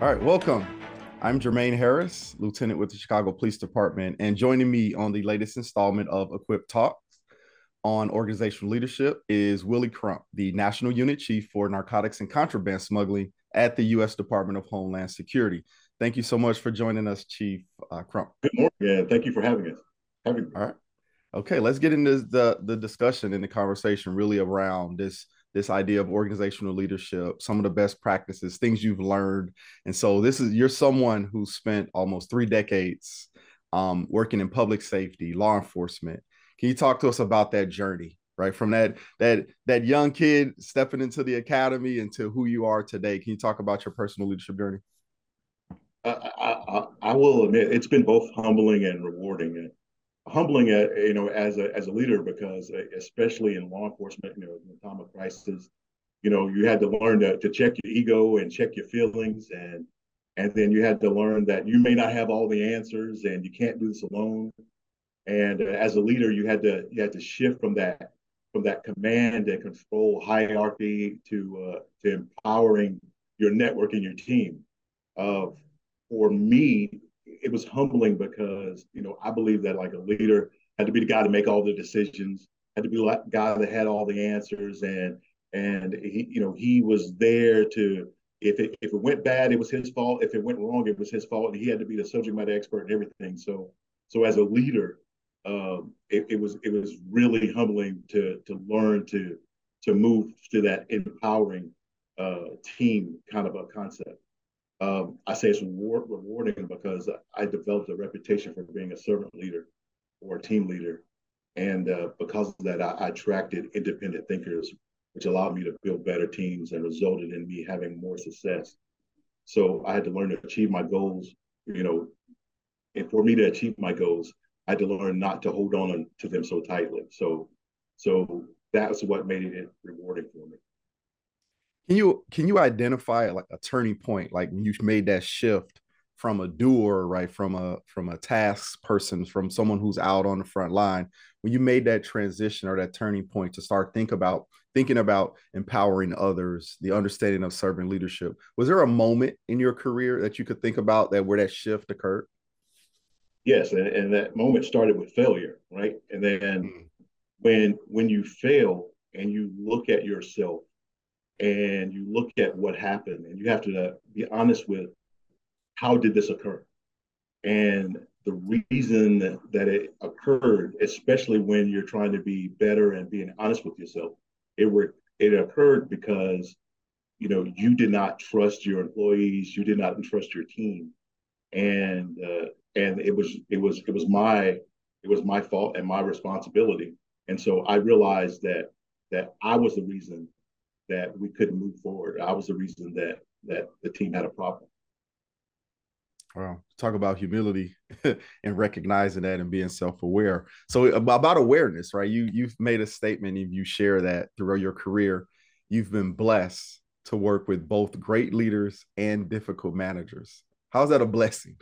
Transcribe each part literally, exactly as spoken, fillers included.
All right, welcome. I'm Jermaine Harris, Lieutenant with the Chicago Police Department, and joining me on the latest installment of Equip Talks on organizational leadership is Willie Crump, the National Unit Chief for Narcotics and Contraband Smuggling at the U S Department of Homeland Security. Thank you so much for joining us, Chief uh, Crump. Good morning, and thank you for having us. Having me. All right. Okay, let's get into the the discussion and the conversation really around this this idea of organizational leadership, some of the best practices, things you've learned. And so this is you're someone who spent almost three decades um, working in public safety, law enforcement. Can you talk to us about that journey, right? From that that that young kid stepping into the academy into who you are today. Can you talk about your personal leadership journey? I, I, I I will admit it's been both humbling and rewarding. And humbling, uh, you know, as a as a leader, because uh, especially in law enforcement, you know, in the time of crisis, you know, you had to learn to, to check your ego and check your feelings, and and then you had to learn that you may not have all the answers, and you can't do this alone. And uh, as a leader, you had to you had to shift from that from that command and control hierarchy to uh, to empowering your network and your team. Uh, for me, it was humbling because you know I believe that like a leader had to be the guy to make all the decisions, had to be the guy that had all the answers, and and he you know he was there to if it if it went bad, it was his fault. If it went wrong, it was his fault, and he had to be the subject matter expert and everything. So so as a leader, um, it, it was it was really humbling to to learn to to move to that empowering uh, team kind of a concept. Um, I say it's reward, rewarding because I developed a reputation for being a servant leader or a team leader. And uh, because of that, I, I attracted independent thinkers, which allowed me to build better teams and resulted in me having more success. So I had to learn to achieve my goals, you know, and for me to achieve my goals, I had to learn not to hold on to them so tightly. So, so that's what made it rewarding for me. Can you can you identify like a turning point, like when you made that shift from a doer, right, from a from a task person, from someone who's out on the front line, when you made that transition or that turning point to start think about thinking about empowering others, the understanding of servant leadership? Was there a moment in your career that you could think about that where that shift occurred? Yes, and, and that moment started with failure, right? And then Mm. when when you fail and you look at yourself and you look at what happened, and you have to uh, be honest with how did this occur, and the reason that, that it occurred, especially when you're trying to be better and being honest with yourself, it were it occurred because you know you did not trust your employees, you did not trust your team, and uh, and it was it was it was my it was my fault and my responsibility. And so I realized that that I was the reason that we couldn't move forward. I was the reason that that the team had a problem. Wow. Talk about humility and recognizing that and being self-aware. So about awareness, right? You you've made a statement and you share that throughout your career, you've been blessed to work with both great leaders and difficult managers. How's that a blessing?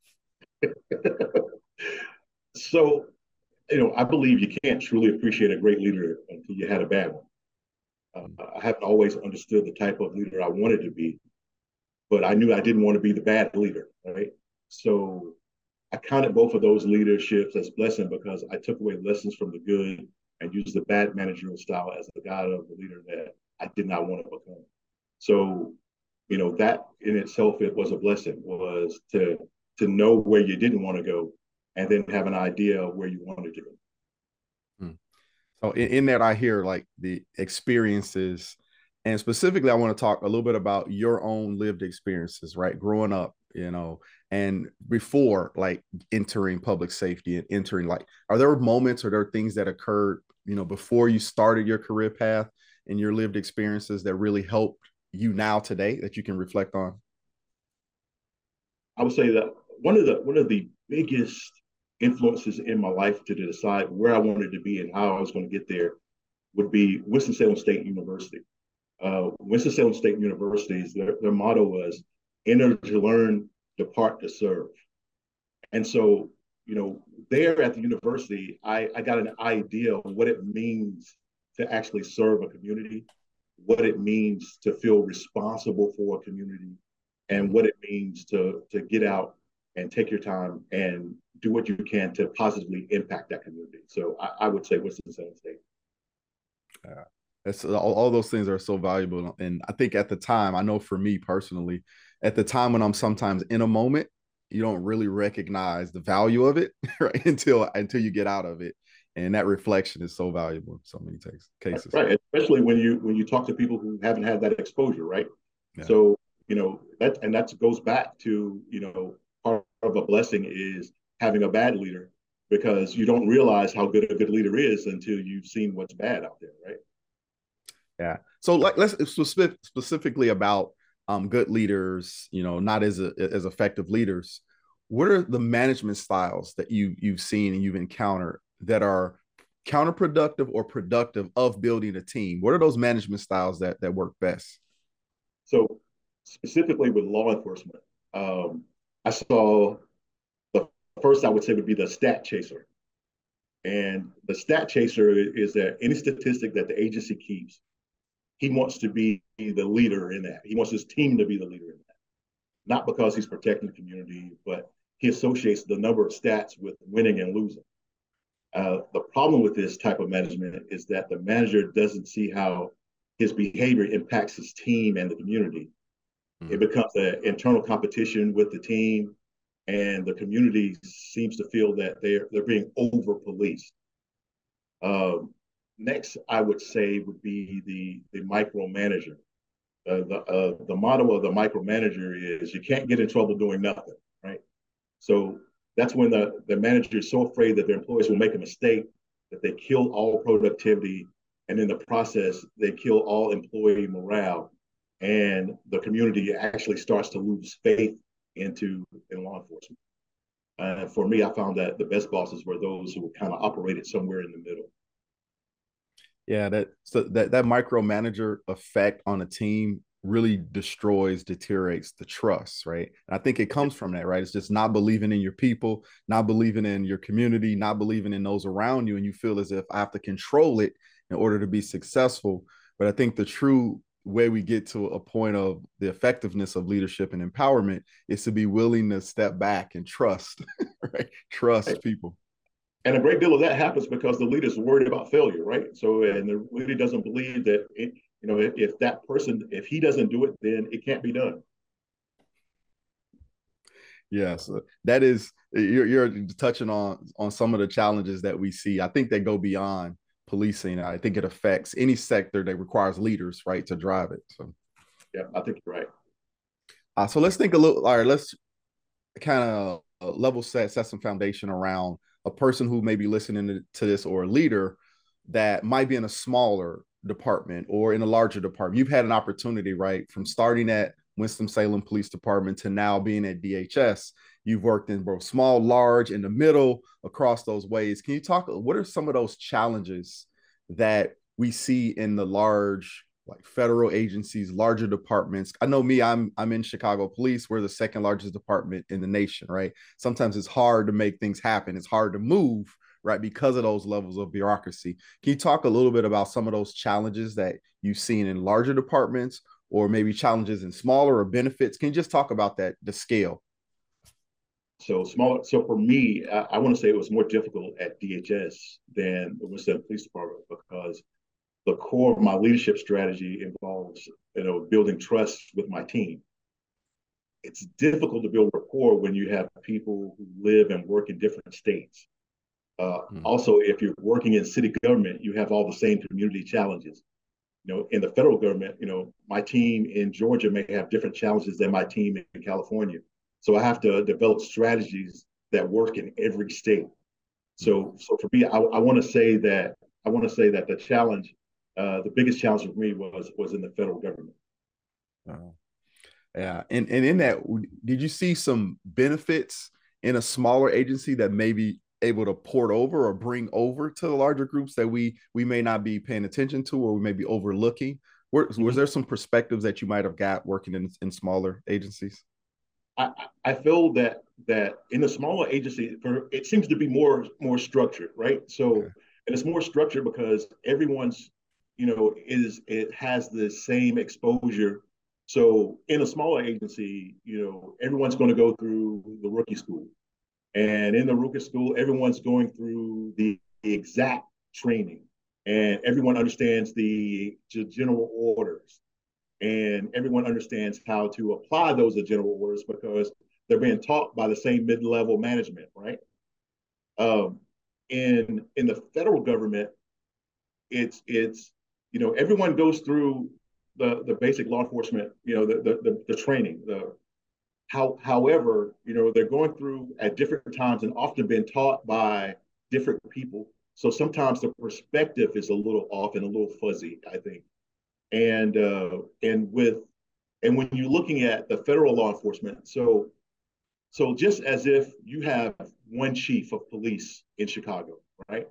So you know, I believe you can't truly appreciate a great leader until you had a bad one. Uh, I haven't always understood the type of leader I wanted to be, but I knew I didn't want to be the bad leader, right? So I counted both of those leaderships as blessing because I took away lessons from the good and used the bad managerial style as the guide of the leader that I did not want to become. So, you know, that in itself, it was a blessing, was to to know where you didn't want to go and then have an idea of where you wanted to go. Hmm. So in, in that, I hear like the experiences, and specifically, I want to talk a little bit about your own lived experiences, right? Growing up, you know, and before like entering public safety and entering like, are there moments or there are things that occurred, you know, before you started your career path and your lived experiences that really helped you now today that you can reflect on? I would say that one of the one of the biggest influences in my life to decide where I wanted to be and how I was going to get there would be Winston-Salem State University. Uh, Winston-Salem State University's their, their motto was enter to learn, depart to serve. And so, you know, there at the university, I, I got an idea of what it means to actually serve a community, what it means to feel responsible for a community, and what it means to to get out and take your time and do what you can to positively impact that community. So I, I would say Winston-Salem State. Yeah. It's, all, all those things are so valuable. And I think at the time, I know for me personally, at the time when I'm sometimes in a moment, you don't really recognize the value of it, right? Until until you get out of it. And that reflection is so valuable in so many takes, cases. Right. Especially when you when you talk to people who haven't had that exposure, right? Yeah. So, you know, that and that goes back to, you know, part of a blessing is having a bad leader, because you don't realize how good a good leader is until you've seen what's bad out there, right? Yeah. So like let's specific, specifically about um, good leaders, you know, not as a, as effective leaders. What are the management styles that you you've seen and you've encountered that are counterproductive or productive of building a team? What are those management styles that that work best? So specifically with law enforcement, um, I saw the first I would say would be the stat chaser. And the stat chaser is that any statistic that the agency keeps, he wants to be the leader in that. He wants his team to be the leader in that. Not because he's protecting the community, but he associates the number of stats with winning and losing. Uh, the problem with this type of management is that the manager doesn't see how his behavior impacts his team and the community. Mm-hmm. It becomes an internal competition with the team, and the community seems to feel that they're they're being over policed. Um, next, I would say would be the the micromanager. Uh, the uh, the motto of the micromanager is you can't get in trouble doing nothing, right? So that's when the the manager is so afraid that their employees will make a mistake that they kill all productivity, and in the process they kill all employee morale, and the community actually starts to lose faith into in law enforcement. Uh, for me, I found that the best bosses were those who kind of operated somewhere in the middle. Yeah, that so that that micromanager effect on a team really destroys, deteriorates the trust, right? And I think it comes from that, right? It's just not believing in your people, not believing in your community, not believing in those around you, and you feel as if I have to control it in order to be successful. But I think the true way we get to a point of the effectiveness of leadership and empowerment is to be willing to step back and trust, right? Trust right. people. And a great deal of that happens because the leader's worried about failure, right? So, and the leader doesn't believe that, it, you know, if, if that person, if he doesn't do it, then it can't be done. Yes, yeah, so that is, you're, you're touching on, on some of the challenges that we see. I think they go beyond policing. I think it affects any sector that requires leaders, right, to drive it. So, yeah, I think you're right. Uh, so let's think a little, all right, let's kind of level set, set some foundation around a person who may be listening to, to this, or a leader that might be in a smaller department or in a larger department. You've had an opportunity, right, from starting at Winston-Salem Police Department to now being at D H S. You've worked in both small, large, in the middle, across those ways. Can you talk, what are some of those challenges that we see in the large, like federal agencies, larger departments? I know me, I'm I'm in Chicago Police. We're the second largest department in the nation, right? Sometimes it's hard to make things happen. It's hard to move, right? Because of those levels of bureaucracy. Can you talk a little bit about some of those challenges that you've seen in larger departments, or maybe challenges in smaller, or benefits? Can you just talk about that, the scale? So smaller. So for me, I, I want to say it was more difficult at D H S than the Winston Police Department, because the core of my leadership strategy involves, you know, building trust with my team. It's difficult to build rapport when you have people who live and work in different states. Uh, hmm. Also, if you're working in city government, you have all the same community challenges. You know, in the federal government, you know, my team in Georgia may have different challenges than my team in California. So I have to develop strategies that work in every state. So, so for me, I, I want to say that I want to say that the challenge, uh, the biggest challenge for me was was in the federal government. Oh. Yeah, and and in that, did you see some benefits in a smaller agency that may be able to port over or bring over to the larger groups that we we may not be paying attention to, or we may be overlooking? Were, mm-hmm. Was there some perspectives that you might have got working in in smaller agencies? I, I feel that that in a smaller agency, for, it seems to be more more structured, right? So, okay. And it's more structured because everyone's, you know, is it has the same exposure So in a smaller agency, you know, everyone's going to go through the rookie school. And in the rookie school, everyone's going through the exact training and everyone understands the general orders and everyone understands how to apply those general orders because they're being taught by the same mid-level management, right? Um, in in the federal government, it's it's you know everyone goes through the the basic law enforcement, you know, the the the, the training. The how however, you know, they're going through at different times and often been taught by different people. So sometimes the perspective is a little off and a little fuzzy, I think. And uh, and with and when you're looking at the federal law enforcement, so so just as if you have one chief of police in Chicago, right?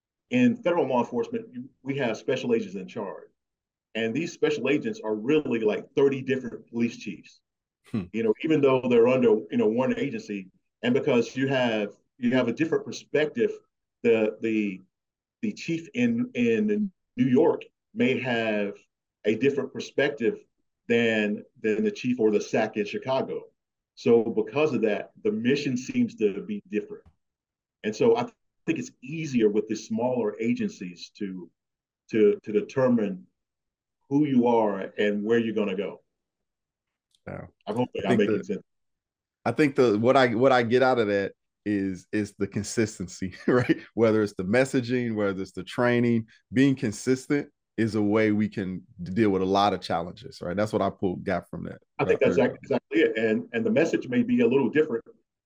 In federal law enforcement, you, we have special agents in charge. And these special agents are really like thirty different police chiefs, hmm. you know, even though they're under, you know, one agency. And because you have you have a different perspective, the the the chief in in New York may have a different perspective than than the chief or the S A C in Chicago. So because of that, the mission seems to be different. And so I think it's easier with the smaller agencies to to to determine who you are and where you're going to go. Yeah. I hope I'm making the, sense. I think the what I what I get out of that is is the consistency, right? Whether it's the messaging, whether it's the training, being consistent is a way we can deal with a lot of challenges, right? That's what I pulled got from that. I think that's exactly it. And and the message may be a little different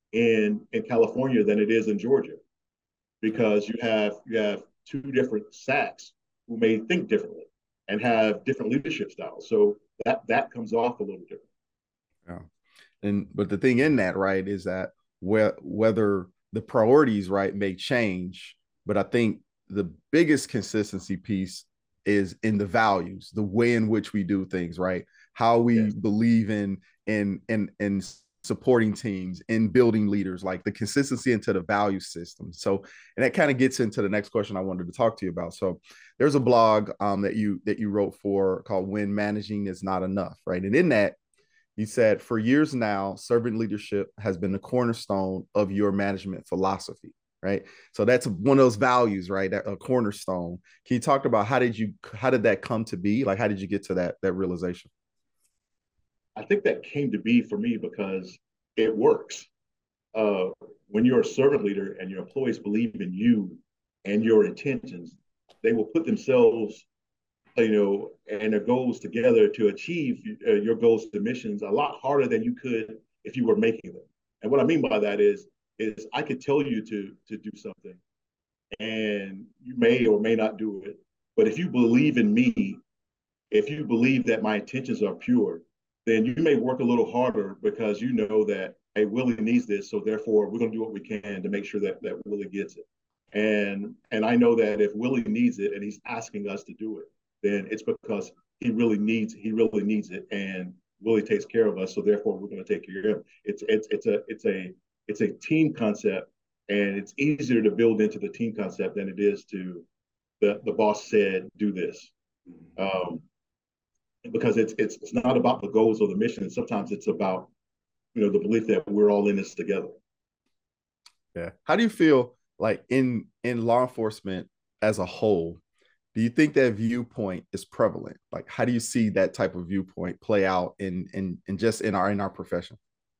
in in California than it is in Georgia, because you have you have two different S A Cs who may think differently and have different leadership styles. So that that comes off a little different. Yeah. And but the thing in that, right, is that where whether the priorities, right, may change, but I think the biggest consistency piece is in the values, the way in which we do things, right? How we yes. believe in in in in supporting teams, in building leaders, like the consistency into the value system. So, and that kind of gets into the next question I wanted to talk to you about. So, there's a blog um, that you that you wrote for called "When Managing Is Not Enough," right? And in that, you said, for years now, servant leadership has been the cornerstone of your management philosophy, right? So that's one of those values, right? A cornerstone. Can you talk about how did you, how did that come to be? Like, how did you get to that, that realization? I think that came to be for me because it works. Uh, when you're a servant leader and your employees believe in you and your intentions, they will put themselves, you know, and their goals together to achieve uh, your goals and missions a lot harder than you could if you were making them. And what I mean by that is, is I could tell you to to do something, and you may or may not do it. But if you believe in me, if you believe that my intentions are pure, then you may work a little harder because you know that, hey, Willie needs this, so therefore we're going to do what we can to make sure that that Willie gets it. And and I know that if Willie needs it and he's asking us to do it, then it's because he really needs he really needs it, and Willie takes care of us, so therefore we're going to take care of him. It's it's it's a it's a it's a team concept, and it's easier to build into the team concept than it is to the the boss said do this, um, because it's it's it's not about the goals or the mission. And sometimes it's about, you know, the belief that we're all in this together. Yeah. How do you feel like in in law enforcement as a whole? Do you think that viewpoint is prevalent? Like, how do you see that type of viewpoint play out in in, in just in our in our profession?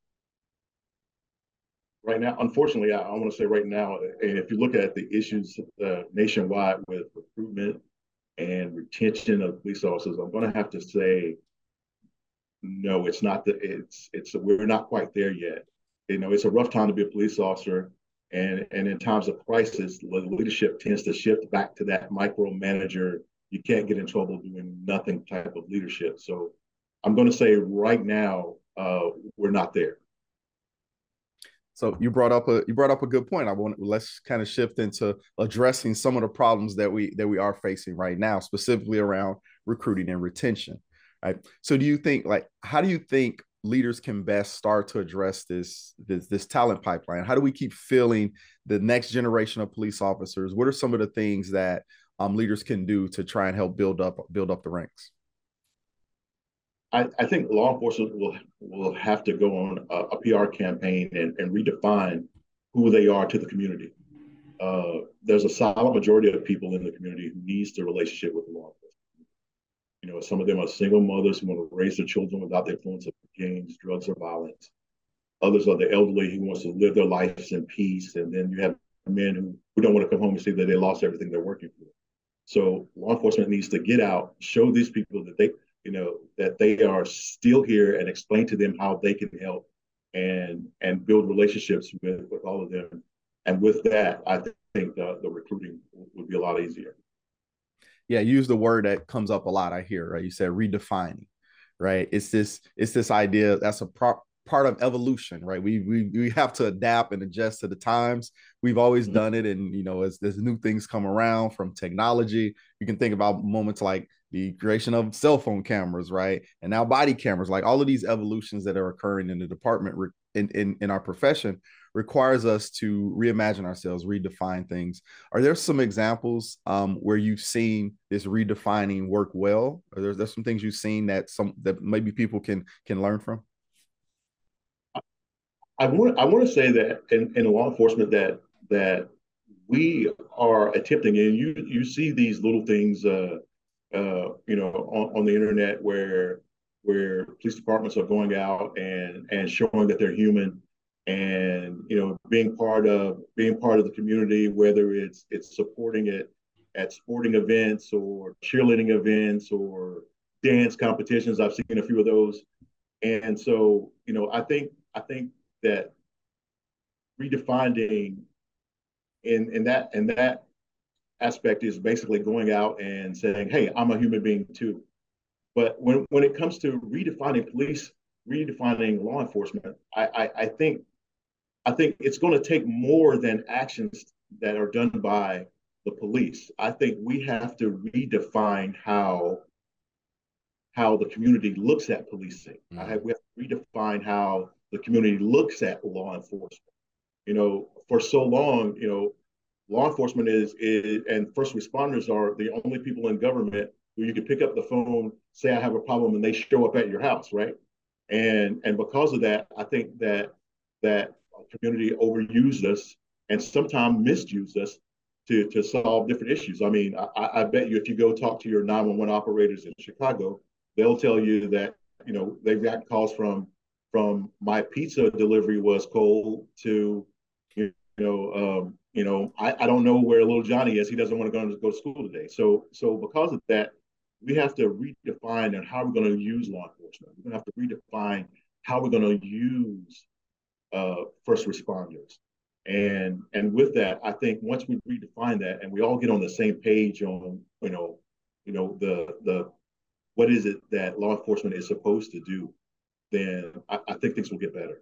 Right now, unfortunately, I, I want to say right now, and if you look at the issues uh, nationwide with recruitment and retention of police officers, I'm going to have to say, no, it's not that it's it's we're not quite there yet. You know, it's a rough time to be a police officer, and and in times of crisis, the leadership tends to shift back to that micromanager. You can't get in trouble doing nothing type of leadership. So I'm going to say right now, uh, we're not there. So you brought up a you brought up a good point. I want let's kind of shift into addressing some of the problems that we that we are facing right now, specifically around recruiting and retention. Right. So do you think like how do you think leaders can best start to address this this this talent pipeline? How do we keep filling the next generation of police officers? What are some of the things that um, leaders can do to try and help build up build up the ranks? I, I think law enforcement will will have to go on a, a P R campaign and, and redefine who they are to the community. Uh, there's a solid majority of people in the community who needs the relationship with the law enforcement. You know, some of them are single mothers who want to raise their children without the influence of gangs, drugs, or violence. Others are the elderly who wants to live their lives in peace. And then you have men who, who don't want to come home and see that they lost everything they're working for. So law enforcement needs to get out, show these people that they, you know, that they are still here and explain to them how they can help and and build relationships with, with all of them. And with that, I think the, the recruiting would be a lot easier. Yeah, use the word that comes up a lot. I hear, right? You said redefining, right? It's this, it's this idea that's a pro- part of evolution, right? We we we have to adapt and adjust to the times. We've always Mhm. done it, and you know, as there's new things come around from technology, you can think about moments like the creation of cell phone cameras, right? And now body cameras, like all of these evolutions that are occurring in the department in in, in our profession requires us to reimagine ourselves, redefine things. Are there some examples um, where you've seen this redefining work well? Or there's, there's some things you've seen that some that maybe people can can learn from? I want I want to say that in, in law enforcement that that we are attempting, and you you see these little things, uh, uh, you know, on, on the internet where where police departments are going out and and showing that they're human, and you know, being part of being part of the community, whether it's it's supporting it at sporting events or cheerleading events or dance competitions. I've seen a few of those, and so you know, I think I think that redefining in in that in that aspect is basically going out and saying, "Hey, I'm a human being too." But when when it comes to redefining police, redefining law enforcement, I I, I think I think it's going to take more than actions that are done by the police. I think we have to redefine how how the community looks at policing. I have, Mm. we have to redefine how the community looks at law enforcement. You know, for so long, you know, law enforcement is, is and first responders are the only people in government who you can pick up the phone, say I have a problem, and they show up at your house, right? And and because of that, I think that that community overused us and sometimes misused us to to solve different issues. I mean, I, I bet you if you go talk to your nine one one operators in Chicago, they'll tell you that you know they've got calls from from my pizza delivery was cold to you know um, you know I, I don't know where little Johnny is. He doesn't want to go to go to school today. So so because of that, we have to redefine and how we're going to use law enforcement. We're going to have to redefine how we're going to use uh, first responders. And and with that, I think once we redefine that and we all get on the same page on you know you know the the what is it that law enforcement is supposed to do, then I, I think things will get better.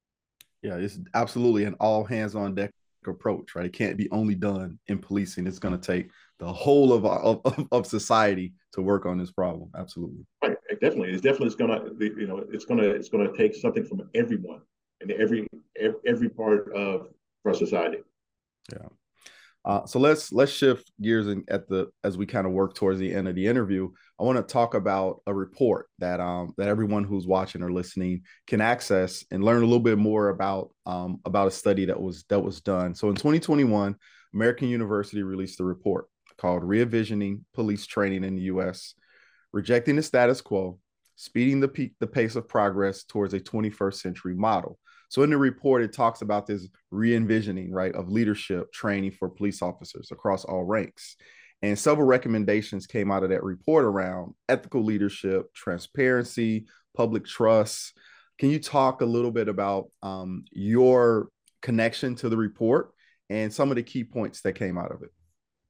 Yeah, it's absolutely an all hands on deck approach, right? It can't be only done in policing. It's going to take the whole of, of of society to work on this problem. Absolutely. Right, definitely, it's definitely it's gonna you know it's gonna it's gonna take something from everyone and every every part of our society. Yeah. Uh, so let's let's shift gears and at the as we kind of work towards the end of the interview. I want to talk about a report that um, that everyone who's watching or listening can access and learn a little bit more about um, about a study that was that was done. So in twenty twenty-one, American University released a report called "Re-envisioning Police Training in the U S: Rejecting the Status Quo, Speeding the, P- the Pace of Progress Towards a twenty-first Century Model." So in the report, it talks about this re-envisioning, right, of leadership training for police officers across all ranks. And several recommendations came out of that report around ethical leadership, transparency, public trust. Can you talk a little bit about um, your connection to the report and some of the key points that came out of it?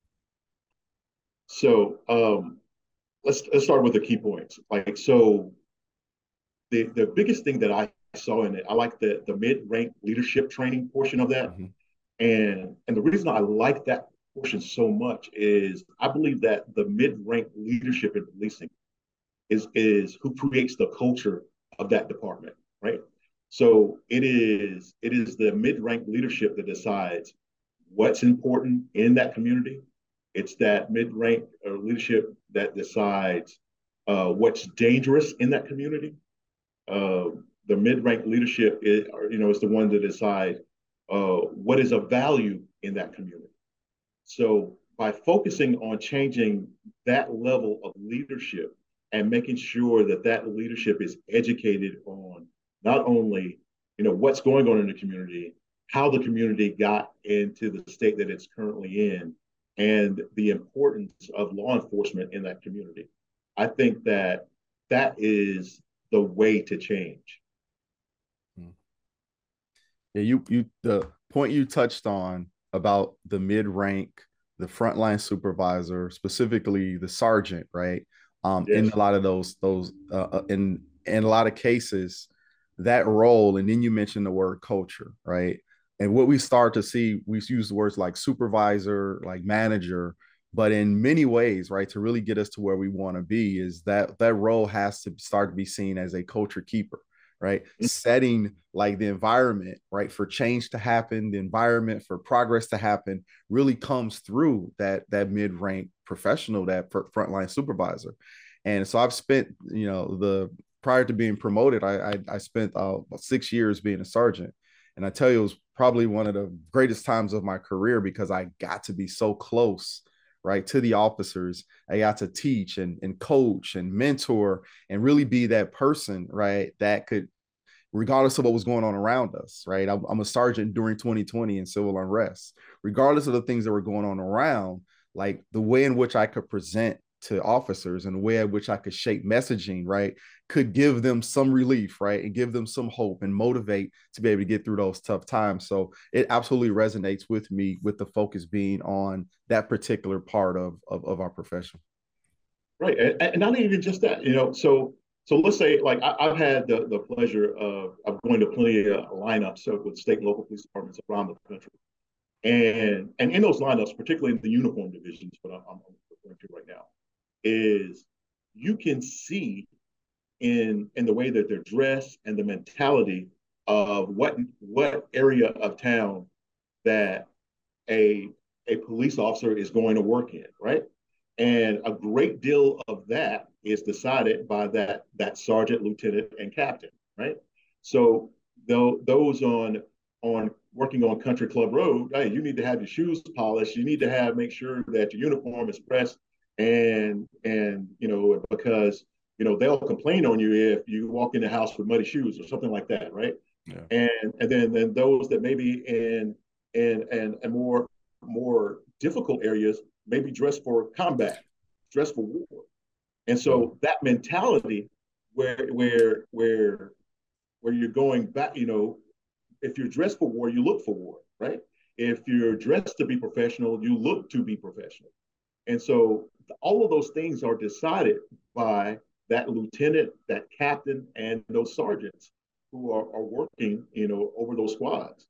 So um, let's let's start with the key points. Like so, the the biggest thing that I saw in it, I like the the mid rank leadership training portion of that. Mm-hmm. And and the reason I like that portion so much is I believe that the mid rank leadership in policing is is who creates the culture of that department, right? So it is it is the mid rank leadership that decides what's important in that community. It's that mid rank leadership that decides uh, what's dangerous in that community. Uh, the mid-rank leadership is, you know, is the one to decide uh, what is of value in that community. So by focusing on changing that level of leadership and making sure that that leadership is educated on not only, you know, what's going on in the community, how the community got into the state that it's currently in, and the importance of law enforcement in that community. I think that that is the way to change. Yeah, you you the point you touched on about the mid rank, the frontline supervisor, specifically the sergeant, right? Um, in Yes. a lot of those those uh, uh, in in a lot of cases, that role, and then you mentioned the word culture, right? And what we start to see, we use the words like supervisor, like manager, but in many ways, right, to really get us to where we want to be, is that that role has to start to be seen as a culture keeper, right? Setting like the environment, right, for change to happen, the environment for progress to happen really comes through that that mid-rank professional, that frontline supervisor. And so I've spent, you know, the prior to being promoted, I I, I spent uh, six years being a sergeant, and I tell you, it was probably one of the greatest times of my career because I got to be so close, right, to the officers. I got to teach and, and coach and mentor and really be that person, right, that could, regardless of what was going on around us, right? I'm, I'm a sergeant during twenty twenty in civil unrest. Regardless of the things that were going on around, like the way in which I could present to officers and the way in which I could shape messaging, right, could give them some relief, right, and give them some hope and motivate to be able to get through those tough times. So it absolutely resonates with me, with the focus being on that particular part of of, of our profession. Right, and, and not even just that, you know. So, so let's say, like, I, I've had the, the pleasure of, of going to plenty of lineups with state and local police departments around the country, and and in those lineups, particularly in the uniform divisions, what I'm, I'm referring to right now, is you can see in in the way that they're dressed and the mentality of what what area of town that a a police officer is going to work in, right? And a great deal of that is decided by that that sergeant, lieutenant, and captain, right? So though those on on working on Country Club Road, hey, you need to have your shoes polished. You need to have make sure that your uniform is pressed, and and you know because you know they'll complain on you if you walk in the house with muddy shoes or something like that, right? Yeah. And and then then those that maybe in in and and more more difficult areas maybe dressed for combat, dressed for war. And Yeah. so that mentality where where where where you're going back, you know, if you're dressed for war, you look for war, right? If you're dressed to be professional, you look to be professional. And so all of those things are decided by that lieutenant, that captain, and those sergeants who are, are working, you know, over those squads.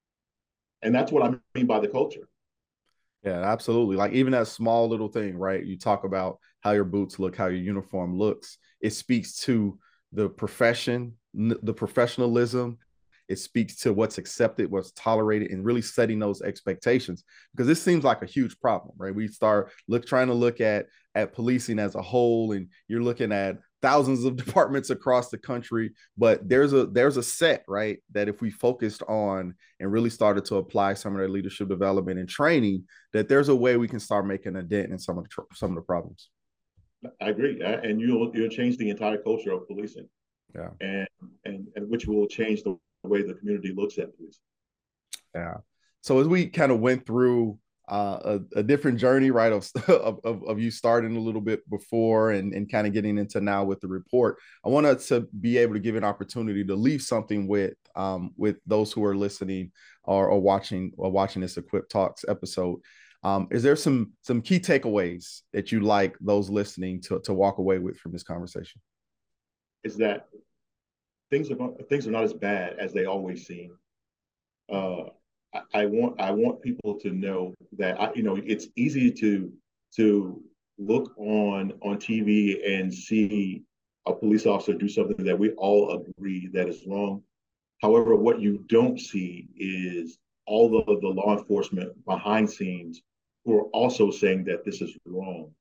And that's what I mean by the culture. Yeah, absolutely. Like even that small little thing, right? You talk about how your boots look, how your uniform looks. It speaks to the profession, the professionalism. It speaks to what's accepted, what's tolerated, and really setting those expectations. Because this seems like a huge problem, right? We start look trying to look at at policing as a whole, and you're looking at thousands of departments across the country, but there's a there's a set, right, that if we focused on and really started to apply some of their leadership development and training, that there's a way we can start making a dent in some of the some of the problems. I agree, and you'll you'll change the entire culture of policing, Yeah, and and and which will change the way the community looks at policing. yeah. So as we kind of went through uh, a, a different journey, right, of, of of you starting a little bit before and and kind of getting into now with the report, I wanted to be able to give an opportunity to leave something with um with those who are listening or, or watching or watching this Equip Talks episode. Um, is there some some key takeaways that you like those listening to to walk away with from this conversation? Is that things are things are not as bad as they always seem. Uh, I, I want I want people to know that I, you know it's easy to to look on on T V and see a police officer do something that we all agree that is wrong. However, what you don't see is all of the law enforcement behind scenes who are also saying that this is wrong.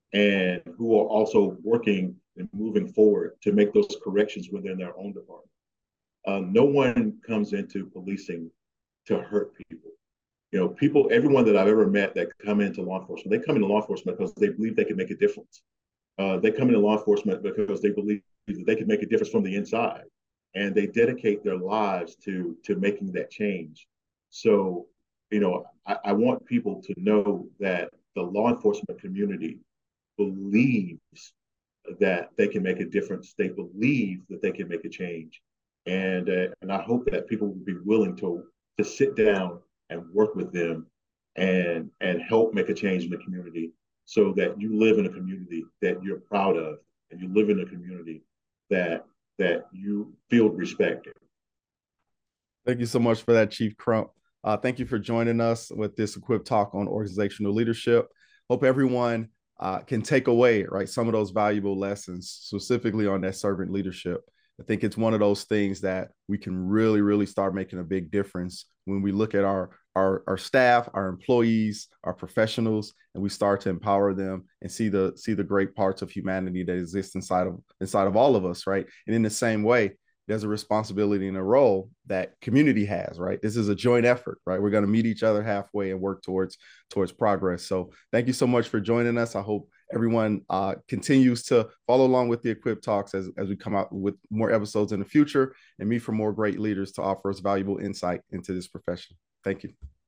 and who are also working and moving forward to make those corrections within their own department. Uh, no one comes into policing to hurt people. You know, people, everyone that I've ever met that come into law enforcement, they come into law enforcement because they believe they can make a difference. Uh, they come into law enforcement because they believe that they can make a difference from the inside, and they dedicate their lives to to making that change. So, you know, I, I want people to know that the law enforcement community believes that they can make a difference. They believe that they can make a change, and uh, and I hope that people will be willing to to sit down and work with them and and help make a change in the community, so that you live in a community that you're proud of, and you live in a community that that you feel respected. Thank you so much for that, Chief Crump. Uh, thank you for joining us with this Equip Talk on organizational leadership. Hope everyone uh, can take away, right, some of those valuable lessons, specifically on that servant leadership. I think it's one of those things that we can really, really start making a big difference when we look at our, our, our staff, our employees, our professionals, and we start to empower them and see the see the great parts of humanity that exist inside of inside of all of us, right? And in the same way, there's a responsibility and a role that community has, right? This is a joint effort, right? We're going to meet each other halfway and work towards towards progress. So thank you so much for joining us. I hope everyone uh, continues to follow along with the Equip Talks as, as we come out with more episodes in the future and meet for more great leaders to offer us valuable insight into this profession. Thank you.